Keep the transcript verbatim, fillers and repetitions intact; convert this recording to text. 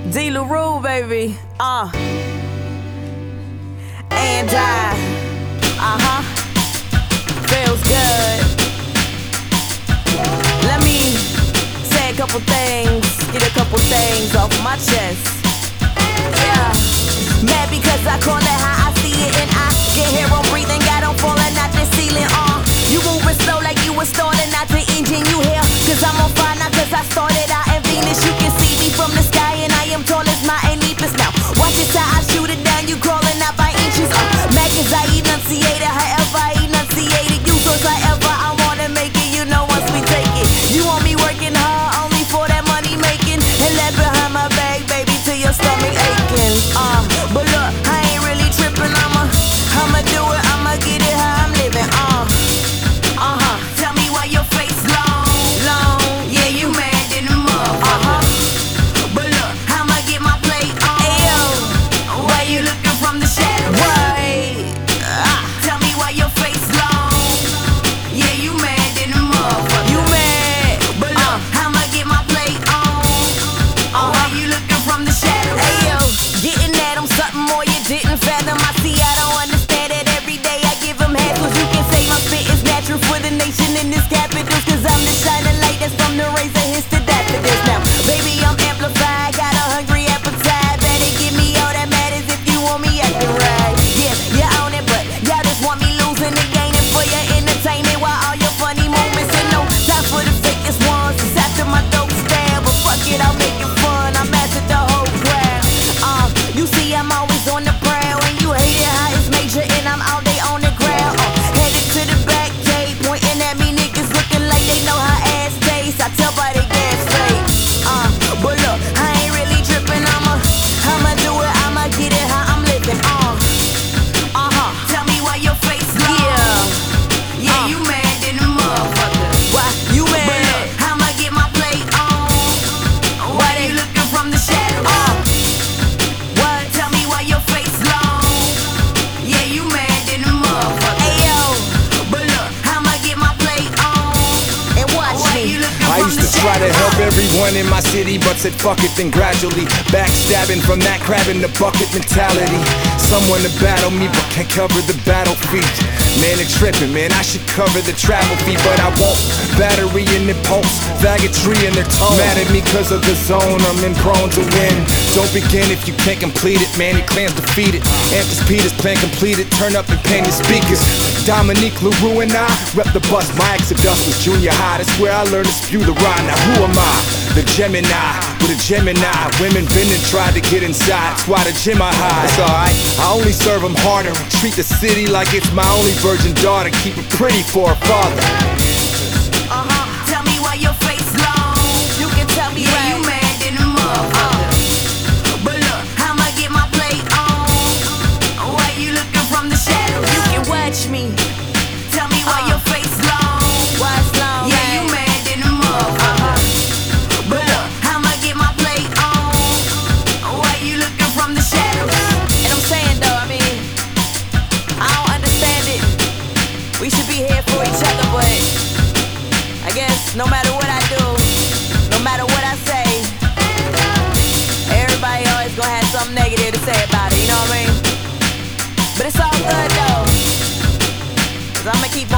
D. LaRue, baby. Uh. And I. Uh-huh. Feels good. Let me say a couple things, get a couple things off my chest. Yeah. Mad because I call it how I see it, and I get here on breathing, got on falling out the ceiling. Uh. You moving slow like you was stalling out the engine. You here? Cause I'm on fire now, cause I started out in Venus. You can see me from the sky, and I am tall as my Anipus. Now watch this how I shoot it down. You crawling out by inches. Uh, mad cause I enunciated, however I enunciated you. So however I wanna make it, you know once we take it. You want me working hard only for that money making, and left behind my bag, baby, till your stomach aching. Uh, but look, I ain't really tripping. I'ma, I'ma do it. I'ma get it how I'm living. Uh, uh huh. Tell me why your face long, long. Yeah, you mad in the mud. Uh huh. But look, I'ma get my plate on. Ayo, why you looking from the shadow? Why? Uh, tell me why your face long. Yeah, you mad in the mud. You mad? But look, uh, I'ma get my plate on. Uh, why you looking from the shadow? Ayo, getting at 'em something more you didn't fathom. I see I don't understand it. Every day I give 'em half, cause you can say my spit is natural for the nation in this capital. Cause I'm the shining light that's from the razor hits to daffodils. Now, baby, I'm amplified, got a hungry appetite. Better give me all that matters if you want me acting right. Yeah, you're on it, but y'all just want me losing and gaining for your entertainment. While all your funny moments and no time for the fakest ones. It's after my dope style, but fuck it, I'll make it fun. I mastered the whole crowd. Uh, you see, I'm always on the prowl, and you hate it how it's major, and I'm all day on the ground. Uh, headed to the back gate, pointing at me, niggas looking like they know how ass tastes. I tell by the gas fade. Uh, but look, I ain't really tripping. I'ma, I'ma do it. I'ma get it how I'm living. Uh, uh huh. Tell me why your face long. Yeah, yeah, uh, you mad in the motherfucker. Why you mad? But look, I'ma get my plate on. Why they looking from the shadow? Uh, what? Tell me why your face long. Yeah, you mad in the motherfucker. Ayo, but look, I'ma get my plate on. And watch why me. You looking I from used the to try to shadow? help everyone in my city, but said fuck it, then gradually backstabbing from that crabbing the bucket mentality. Someone to battle me, but can't cover the battlefield. Man, they're tripping, man, I should cover the travel fee, but I won't. Battery in the pulse, faggotry in their tone. Mad at me cause of the zone, I'm in prone to win. Don't begin if you can't complete it, man, your clan's defeated. Anthus Peters plan completed, turn up and paint the speakers. Dominique LaRue and I rep the bus, my exodus was junior high. That's where I learned to spew the rhyme. Now who am I? The Gemini, with a Gemini. Women been and tried to get inside, that's why the gym I hide. It's alright, I only serve them harder. Treat the city like it's my only virgin daughter. Keep it pretty for her father. Uh-huh. Tell me why your face long. You can tell me, yeah, right. You mad in the motherfucker. Uh, but look, I'ma get my plate on. Why you looking from the shadow? You can watch me. Tell me why uh, your face long. Why it's long? Yeah, man. You mad in the motherfucker. Uh-huh. But look, I'ma get my plate on. Why you looking from the shadow? And I'm saying though, I mean, I don't understand it. We should be here for each other, but I guess no matter what I do, no matter what I say, everybody always gonna have something negative to say about it, you know what I mean? But it's all good though, cause I'ma keep on